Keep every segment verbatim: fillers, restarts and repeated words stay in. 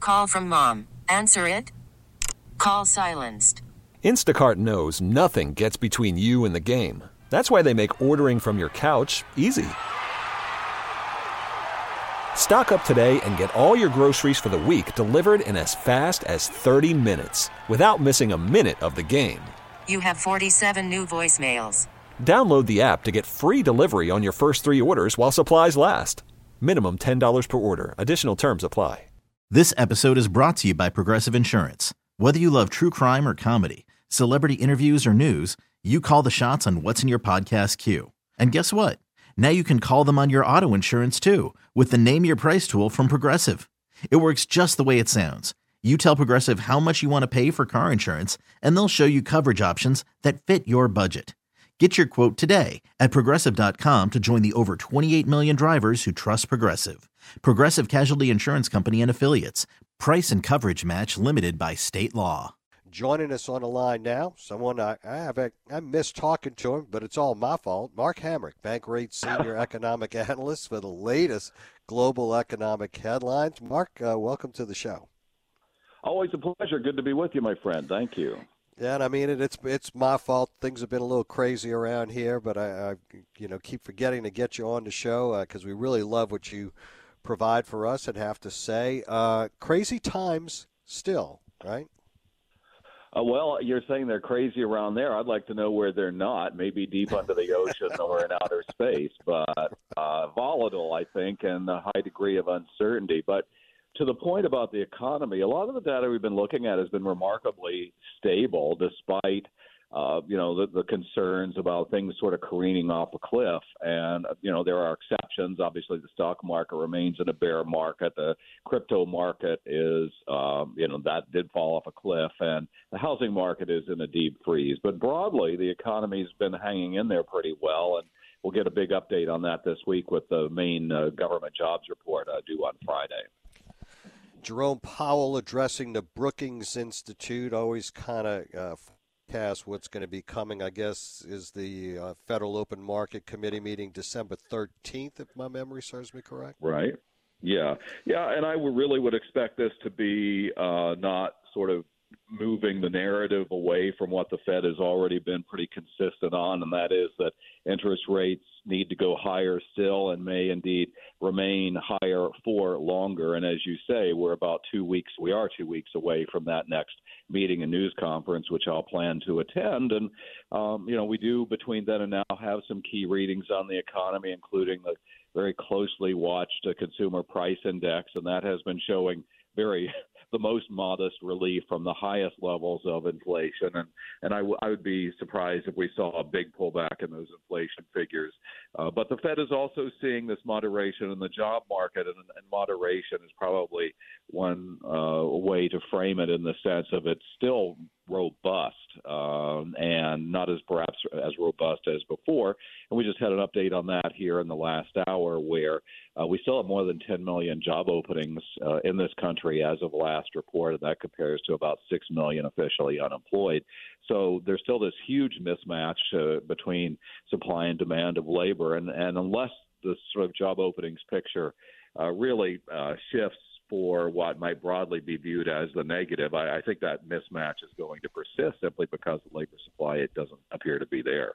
Call from mom. Answer it. Call silenced. Instacart knows nothing gets between you and the game. That's why they make ordering from your couch easy. Stock up today and get all your groceries for the week delivered in as fast as thirty minutes without missing a minute of the game. You have forty-seven new voicemails. Download the app to get free delivery on your first three orders while supplies last. Minimum ten dollars per order. Additional terms apply. This episode is brought to you by Progressive Insurance. Whether you love true crime or comedy, celebrity interviews or news, you call the shots on what's in your podcast queue. And guess what? Now you can call them on your auto insurance too with the Name Your Price tool from Progressive. It works just the way it sounds. You tell Progressive how much you want to pay for car insurance, and they'll show you coverage options that fit your budget. Get your quote today at Progressive dot com to join the over twenty-eight million drivers who trust Progressive. Progressive Casualty Insurance Company and Affiliates. Price and coverage match limited by state law. Joining us on the line now, someone I, I have I miss talking to him, but it's all my fault. Mark Hamrick, Bankrate Senior Economic Analyst for the latest global economic headlines. Mark, uh, welcome to the show. Always a pleasure. Good to be with you, my friend. Thank you. Yeah, and I mean it, it's it's my fault. Things have been a little crazy around here, but I, I you know keep forgetting to get you on the show because uh, we really love what you provide for us and have to say. Uh, crazy times still, right? Uh, well, you're saying they're crazy around there. I'd like to know where they're not, maybe deep under the ocean or in outer space, but uh, volatile, I think, and a high degree of uncertainty. But to the point about the economy, a lot of the data we've been looking at has been remarkably stable despite Uh, you know, the, the concerns about things sort of careening off a cliff. And, uh, you know, there are exceptions. Obviously, the stock market remains in a bear market. The crypto market is, um, you know, that did fall off a cliff. And the housing market is in a deep freeze. But broadly, the economy's been hanging in there pretty well. And we'll get a big update on that this week with the main uh, government jobs report uh, due on Friday. Jerome Powell addressing the Brookings Institute, always kind of uh, forecast what's going to be coming, I guess, is the uh, Federal Open Market Committee meeting December thirteenth, if my memory serves me correct. Right. Yeah. Yeah, and I would really would expect this to be uh, not sort of moving the narrative away from what the Fed has already been pretty consistent on, and that is that interest rates need to go higher still and may indeed remain higher for longer. And as you say, we're about two weeks, we are two weeks away from that next meeting and news conference, which I'll plan to attend. And, um, you know, we do between then and now have some key readings on the economy, including the very closely watched uh, consumer price index, and that has been showing very the most modest relief from the highest levels of inflation. And, and I, w- I would be surprised if we saw a big pullback in those inflation figures. Uh, but the Fed is also seeing this moderation in the job market, and, and moderation is probably one uh, way to frame it in the sense of it's still robust um, and not as perhaps as robust as before. And we just had an update on that here in the last hour where uh, we still have more than ten million job openings uh, in this country as of last report, and that compares to about six million officially unemployed. So there's still this huge mismatch uh, between supply and demand of labor, and, and unless the sort of job openings picture uh, really uh, shifts for what might broadly be viewed as the negative, I, I think that mismatch is going to persist simply because the labor supply, it doesn't appear to be there.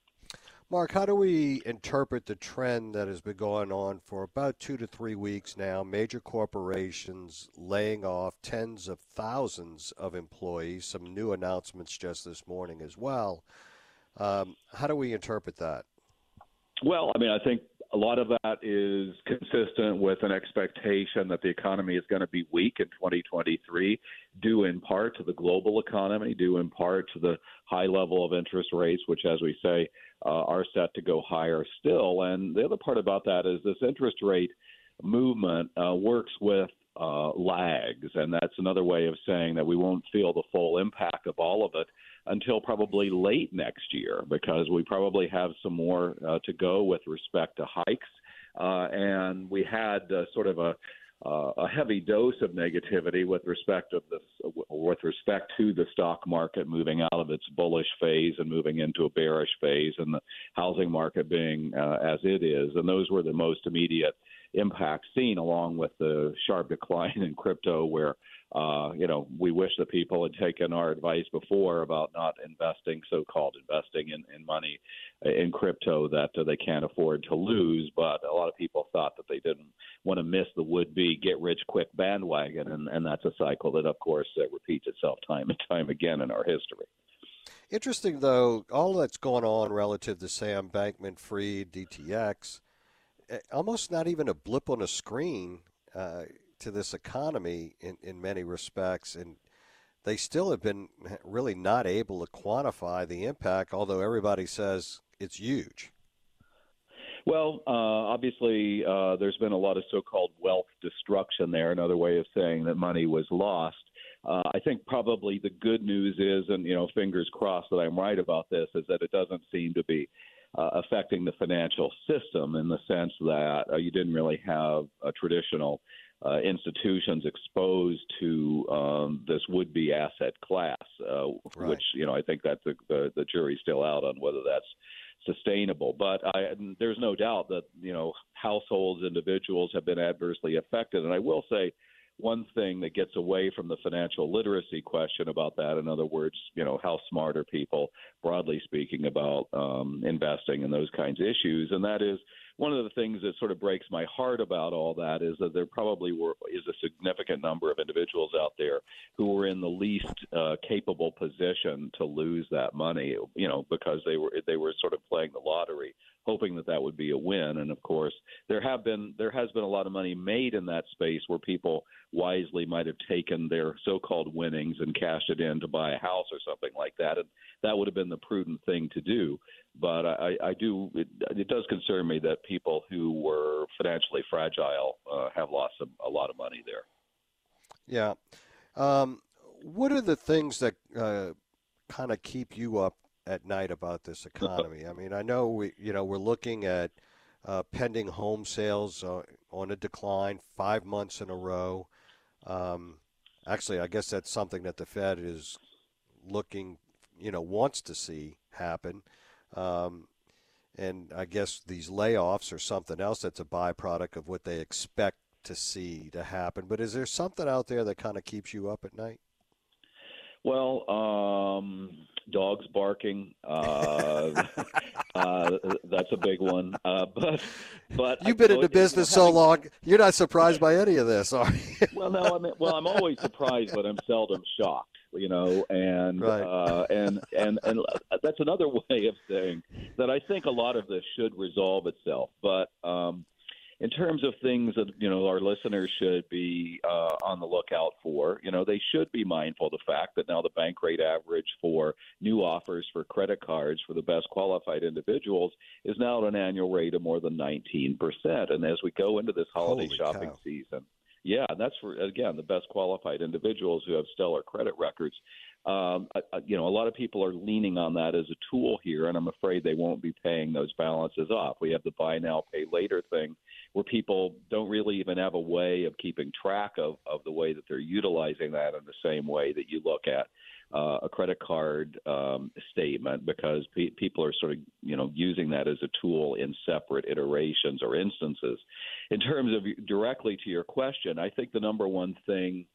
Mark, how do we interpret the trend that has been going on for about two to three weeks now? Major corporations laying off tens of thousands of employees, some new announcements just this morning as well. Um, how do we interpret that? Well, I mean, I think a lot of that is consistent with an expectation that the economy is going to be weak in twenty twenty-three, due in part to the global economy, due in part to the high level of interest rates, which, as we say, uh, are set to go higher still. And the other part about that is this interest rate movement uh, works with uh, lags, and that's another way of saying that we won't feel the full impact of all of it until probably late next year, because we probably have some more uh, to go with respect to hikes. Uh, and we had uh, sort of a, uh, a heavy dose of negativity with respect of this, with respect to the stock market moving out of its bullish phase and moving into a bearish phase, and the housing market being uh, as it is. And those were the most immediate impact seen, along with the sharp decline in crypto, where uh, you know we wish that people had taken our advice before about not investing, so-called investing in, in money in crypto that uh, they can't afford to lose. But a lot of people thought that they didn't want to miss the would-be get-rich-quick bandwagon, and, and that's a cycle that, of course, uh, repeats itself time and time again in our history. Interesting, though, all that's going on relative to Sam Bankman-Fried, D T X, almost not even a blip on a screen uh, to this economy in, in many respects, and they still have been really not able to quantify the impact, although everybody says it's huge. Well, uh, obviously, uh, there's been a lot of so-called wealth destruction there, another way of saying that money was lost. Uh, I think probably the good news is, and, you know, fingers crossed that I'm right about this, is that it doesn't seem to be uh, affecting the financial system in the sense that uh, you didn't really have a traditional uh, institutions exposed to um, this would-be asset class, uh, right. which, you know, I think that the, the, the jury's still out on whether that's sustainable. But I, there's no doubt that, you know, households, individuals have been adversely affected. And I will say one thing that gets away from the financial literacy question about that, in other words, you know, how smart are people, broadly speaking, about um, investing in those kinds of issues. And that is one of the things that sort of breaks my heart about all that is that there probably were, is a significant number of individuals out there who were in the least uh, capable position to lose that money, you know, because they were they were sort of playing the lottery, hoping that that would be a win. And of course, there have been there has been a lot of money made in that space where people wisely might have taken their so-called winnings and cashed it in to buy a house or something like that, and that would have been the prudent thing to do. But I, I do it, it does concern me that people who were financially fragile uh, have lost a, a lot of money there. Yeah. Um, what are the things that uh, kind of keep you up at night about this economy? I mean, I know we, you know, we're looking at uh, pending home sales uh, on a decline five months in a row. Um, actually, I guess that's something that the Fed is looking, you know, wants to see happen. Um, and I guess these layoffs are something else that's a byproduct of what they expect to see to happen. But is there something out there that kind of keeps you up at night? Well, um, dogs barking. Uh, uh, that's a big one. Uh, but but you've been I, in the business so long, you're not surprised by any of this, are you? Well, no. I mean, well, I'm always surprised, but I'm seldom shocked. You know, and right. uh, and and and that's another way of saying that I think a lot of this should resolve itself. But um, in terms of things that, you know, our listeners should be uh, on the lookout for, you know, they should be mindful of the fact that now the bank rate average for new offers for credit cards for the best qualified individuals is now at an annual rate of more than nineteen percent. And as we go into this holiday Holy shopping cow. season, yeah, and that's for, again, the best qualified individuals who have stellar credit records. Um, uh, you know, a lot of people are leaning on that as a tool here, and I'm afraid they won't be paying those balances off. We have the buy now, pay later thing where people don't really even have a way of keeping track of, of the way that they're utilizing that in the same way that you look at uh, a credit card um, statement, because pe- people are sort of, you know, using that as a tool in separate iterations or instances. In terms of directly to your question, I think the number one thing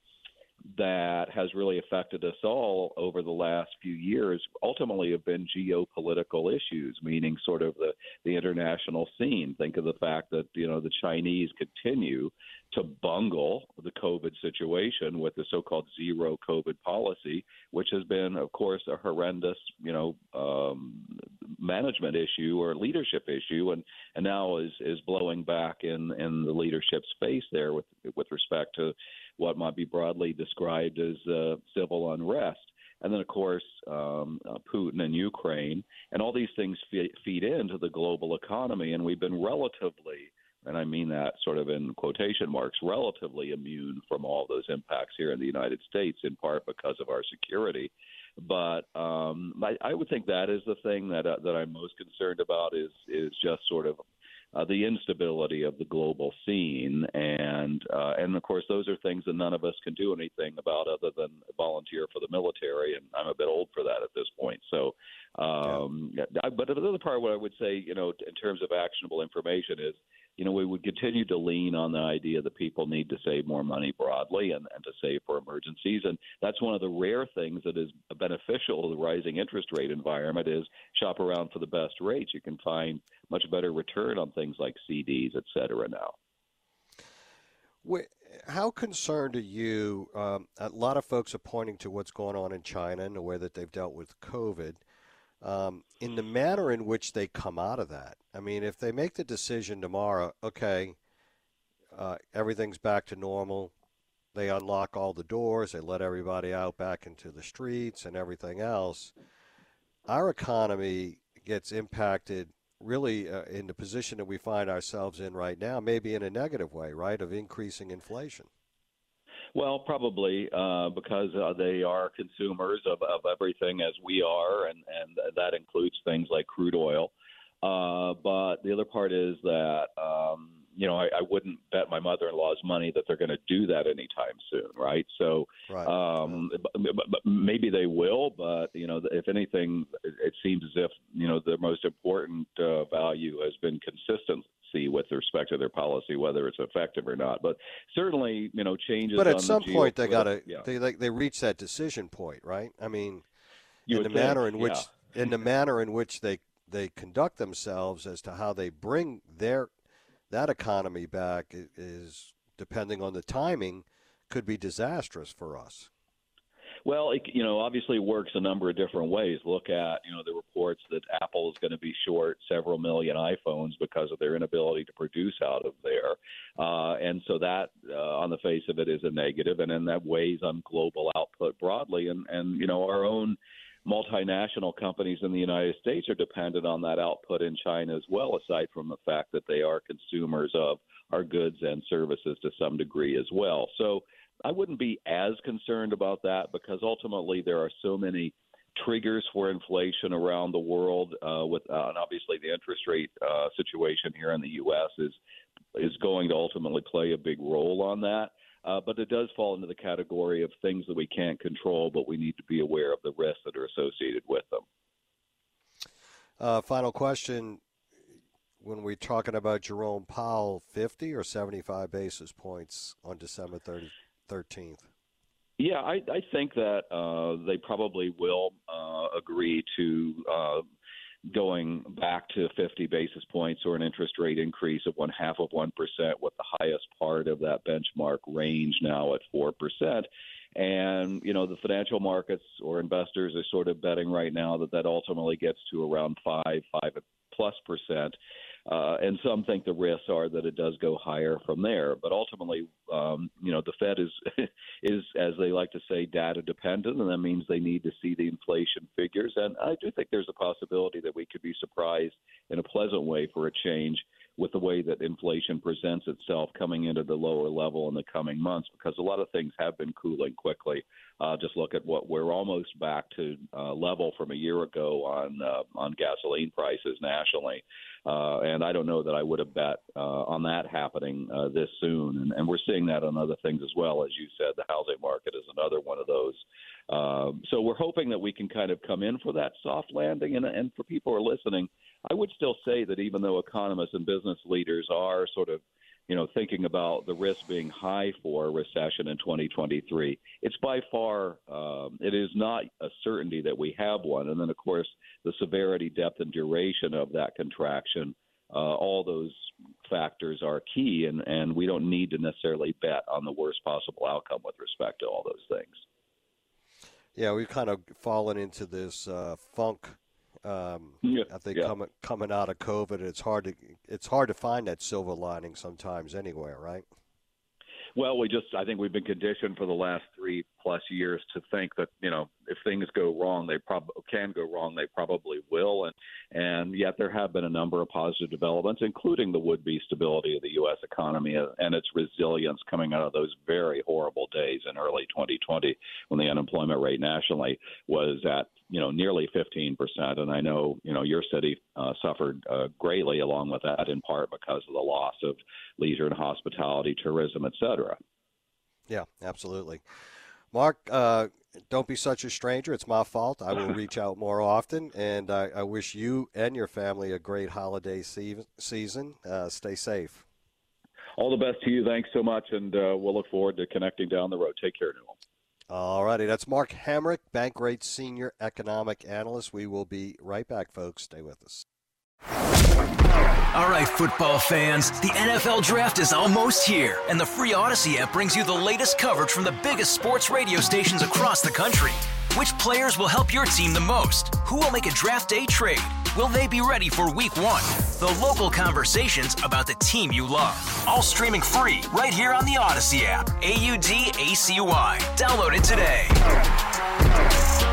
that has really affected us all over the last few years ultimately have been geopolitical issues, meaning sort of the, the international scene. Think of the fact that, you know, the Chinese continue to bungle the COVID situation with the so-called zero COVID policy, which has been, of course, a horrendous, you know, um, management issue or leadership issue, and, and now is, is blowing back in, in the leadership space there with, with respect to what might be broadly described as uh, civil unrest. And then, of course, um, uh, Putin and Ukraine, and all these things feed, feed into the global economy. And we've been relatively, and I mean that sort of in quotation marks, relatively immune from all those impacts here in the United States, in part because of our security. But um, I, I would think that is the thing that uh, that I'm most concerned about is is just sort of Uh, the instability of the global scene, and uh, and of course those are things that none of us can do anything about other than volunteer for the military, and I'm a bit old for that at this point. So, um, yeah. But the other part, what I would say, you know, in terms of actionable information is, you know, we would continue to lean on the idea that people need to save more money broadly and, and to save for emergencies. And that's one of the rare things that is beneficial to the rising interest rate environment is shop around for the best rates. You can find much better return on things like C Ds, et cetera now. How concerned are you? Um, a lot of folks are pointing to what's going on in China and the way that they've dealt with COVID. Um, in the manner in which they come out of that. I mean, if they make the decision tomorrow, okay, uh, everything's back to normal, they unlock all the doors, they let everybody out back into the streets and everything else, our economy gets impacted really uh, in the position that we find ourselves in right now, maybe in a negative way, right, of increasing inflation. Well, probably uh, because uh, they are consumers of, of everything as we are, and, and that includes things like crude oil. Uh, but the other part is that, um, you know, I, I wouldn't bet my mother-in-law's money that they're going to do that anytime soon, right? So right. Um, but, but maybe they will, but, you know, if anything, it, it seems as if, you know, the most important uh, value has been consistency with respect to their policy, whether it's effective or not. But certainly, you know, changes. But at on some the point, they got to yeah. they like they reach that decision point, right? I mean, you in the think, manner in which yeah. in the manner in which they they conduct themselves as to how they bring their that economy back is, depending on the timing, could be disastrous for us. Well, it, you know, obviously it works a number of different ways. Look at, you know, the reports that Apple is going to be short several million iPhones because of their inability to produce out of there. Uh, and so that, uh, on the face of it, is a negative, and then that weighs on global output broadly. And, and you know, our own multinational companies in the United States are dependent on that output in China as well, aside from the fact that they are consumers of our goods and services to some degree as well. So I wouldn't be as concerned about that because ultimately there are so many triggers for inflation around the world uh, with, uh, and obviously the interest rate uh, situation here in the U S is is going to ultimately play a big role on that. Uh, but it does fall into the category of things that we can't control, but we need to be aware of the risks that are associated with them. Uh, final question. When we're talking about Jerome Powell, fifty or seventy-five basis points on December thirteenth? Yeah, I, I think that uh, they probably will uh, agree to uh, going back to fifty basis points or an interest rate increase of one half of one percent, with the highest part of that benchmark range now at four percent. And, you know, the financial markets or investors are sort of betting right now that that ultimately gets to around five, five plus percent. Uh, and some think the risks are that it does go higher from there. But ultimately, um, you know, the Fed is, is, as they like to say, data dependent, and that means they need to see the inflation figures. And I do think there's a possibility that we could be surprised in a pleasant way for a change with the way that inflation presents itself coming into the lower level in the coming months, because a lot of things have been cooling quickly. Uh, just look at what we're almost back to uh, level from a year ago on uh, on gasoline prices nationally. Uh, and I don't know that I would have bet uh, on that happening uh, this soon. And, and we're seeing that on other things as well. As you said, the housing market is another one of those. Um, so we're hoping that we can kind of come in for that soft landing. And, and for people who are listening, I would still say that even though economists and business leaders are sort of, you know, thinking about the risk being high for a recession in twenty twenty-three, it's by far, um, it is not a certainty that we have one. And then, of course, the severity, depth, and duration of that contraction, uh, all those factors are key, and, and we don't need to necessarily bet on the worst possible outcome with respect to all those things. Yeah, we've kind of fallen into this uh, funk. Um, yeah, I think yeah. coming coming out of COVID, it's hard to it's hard to find that silver lining sometimes anywhere, right? Well, we just I think we've been conditioned for the last three plus years to think that, you know, if things go wrong, they probably can go wrong. They probably will. And and yet there have been a number of positive developments, including the would-be stability of the U S economy and its resilience coming out of those very horrible days in early twenty twenty when the unemployment rate nationally was at, you know, nearly fifteen percent. And I know, you know, your city uh, suffered uh, greatly along with that, in part because of the loss of leisure and hospitality, tourism, et cetera. Yeah, absolutely. Mark, uh, don't be such a stranger. It's my fault. I will reach out more often, and I, I wish you and your family a great holiday se- season. Uh, stay safe. all the best to you. Thanks so much, and uh, we'll look forward to connecting down the road. Take care, Newell. All righty. That's Mark Hamrick, Bankrate Senior Economic Analyst. We will be right back, folks. Stay with us. All right, football fans, the N F L Draft is almost here, and the free Odyssey app brings you the latest coverage from the biggest sports radio stations across the country. Which players will help your team the most? Who will make a draft day trade? Will they be ready for week one? The local conversations about the team you love. All streaming free right here on the Odyssey app. A U D A C Y. Download it today.